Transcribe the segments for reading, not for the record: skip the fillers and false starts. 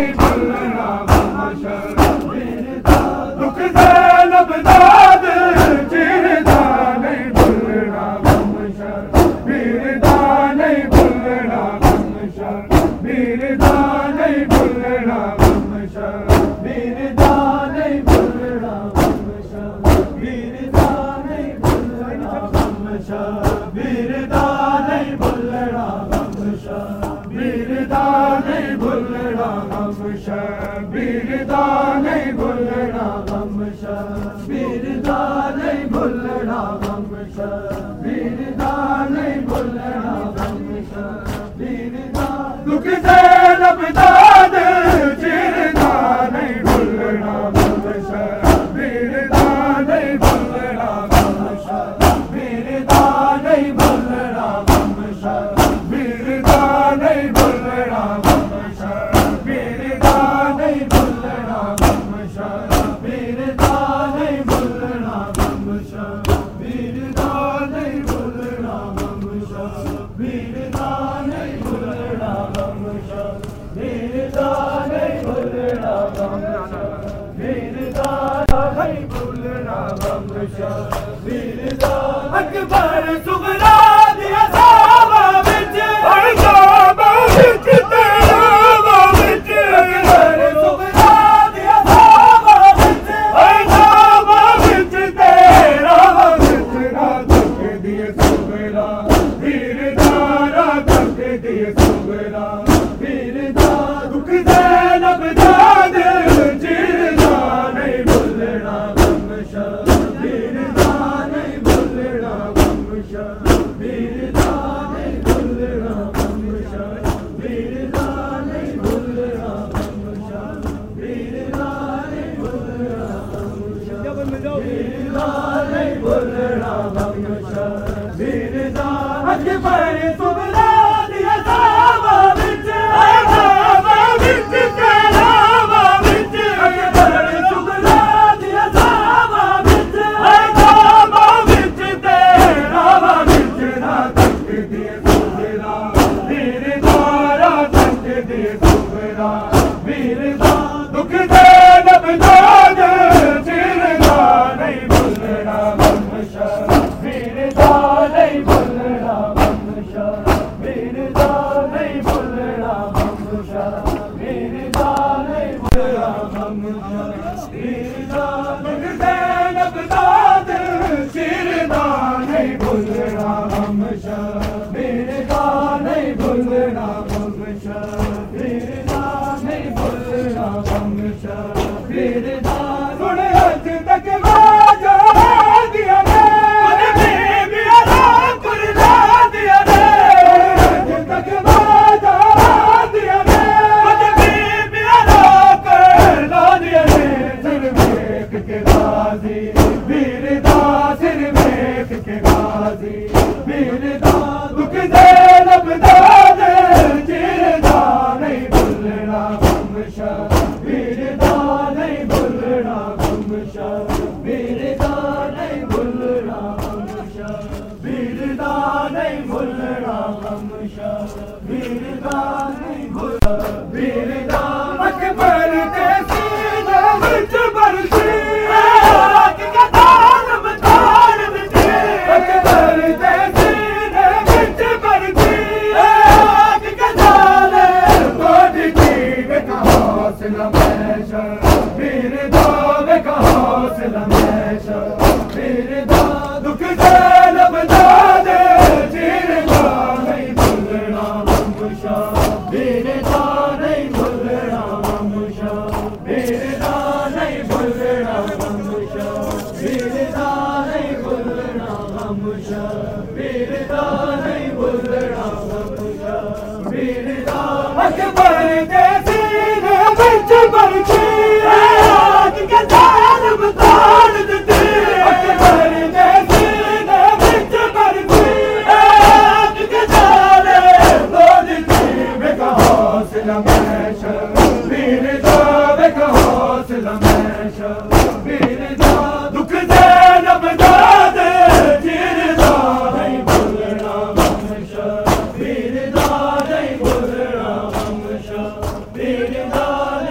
Birda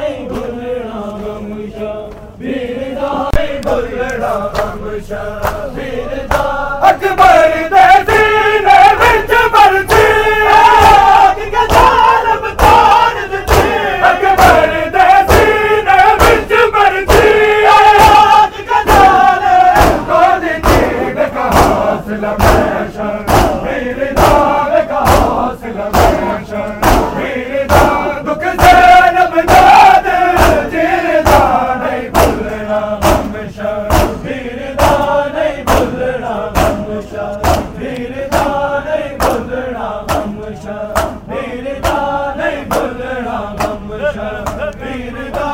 Shabir दा अकबर दे सीने विच मरजी आग के जालम तार दित्ती अकबर दे सीने विच मरजी आग के जालम तार दित्ती कहा सलाम शबीर दा कहा सलाम शबीर दा दुख ज़ैनब दा जीर दा नहीं भुलना हम शबीर दा नहीं भुलना हम शबीर दा नहीं भुलना हम शबीर दा नहीं भुलना हम शबीर दा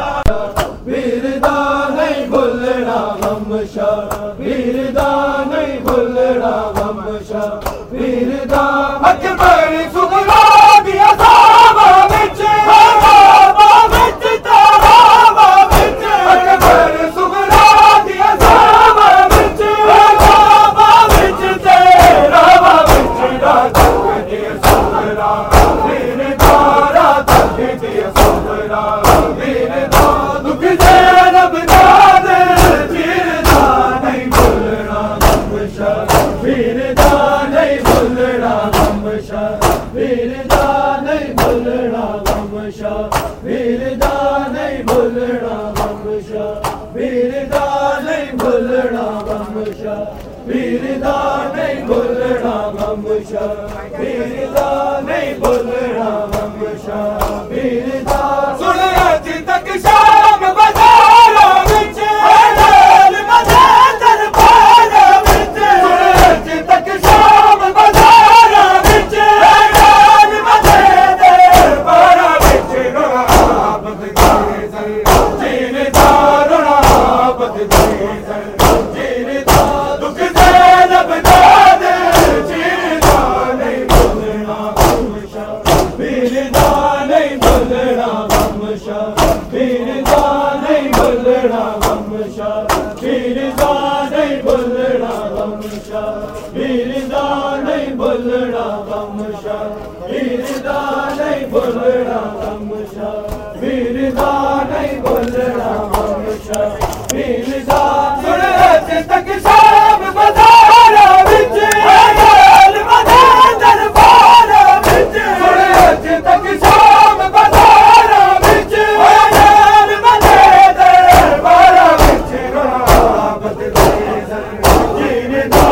वीर दा नहीं भुलना हम शबीर दा नहीं भुलना हम शबीर दा अकबर सुगरा दिया सावा विच हवा विच तावा विच अकबर सुगरा दिया सावा विच हवा विच तेरा विच रात के सुगरा वीर तारा तक के सुगरा वीर दा दुख ज़ैनब दाद जीर दा नहीं भुलना हम शबीर दा नहीं भुलना हम शबीर दा नहीं भुलना हम शबीर दा नहीं भुलना हम शबीर दा नहीं भुलना हम शबीर दा नहीं भुलना हम शबीर दा नहीं भुलना हम शबीर दा सुन अज तक शाम बाज़ारों विच हलाल मज़े दरबारों विच सुन अज तक शाम बाज़ारों विच हलाल मज़े दरबारों विच रोहाबत गेज़ल जीर दा रोहाबत गेज़ल जीर दा दुख ज़ैनब दाद जीर दा नहीं भुलना हम शबीर दा नहीं भुलना हम शबीर दा नहीं भुलना हम शबीर दा नहीं भुलना हम शबीर दा नहीं भुलना हम शबीर दा नहीं भुलना हम शबीर दा नहीं भुलना हम शबीर दा सुन अज तक शाम बाज़ारों विच हलाल मज़े दरबारों विच सुन अज तक शाम बाज़ारों विच हलाल मज़े दरबारों विच रोहाबत गेज़ल जीर दा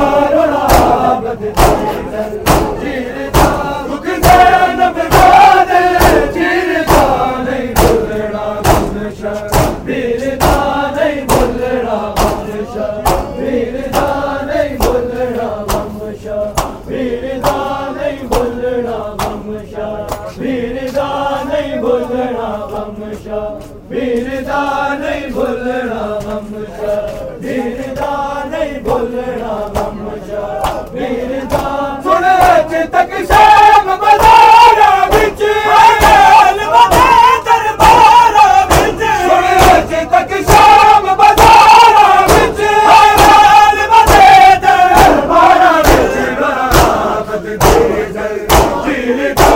रोहाबत गेज़ल जीर दा दुख ज़ैनब दाद जीर दा नहीं भुलना हम शबीर दा नहीं भुलना हम शबीर दा नहीं भुलना हम शबीर दा नहीं भुलना हम शबीर दा नहीं भुलना हम शबीर दा नहीं भुलना हम शबीर दा नहीं भुलना हम शबीर दा सुन अज तक शाम बाज़ारों विच हलाल मज़े दरबारों विच सुन अज तक शाम बाज़ारों विच हलाल मज़े दरबारों विच रोहाबत गेज़ल जीर दा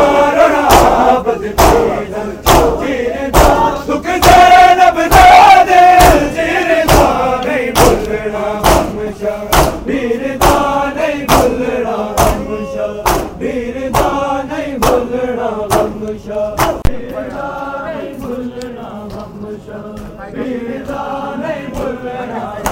रोहाबत गेज़ल जीर दा दुख ज़ैनब दाद जीर दा नहीं भुलना हम शबीर दा नहीं भुलना हम शबीर दा नहीं भुलना हम शबीर दा नहीं भुलना हम शबीर दा नहीं भुलना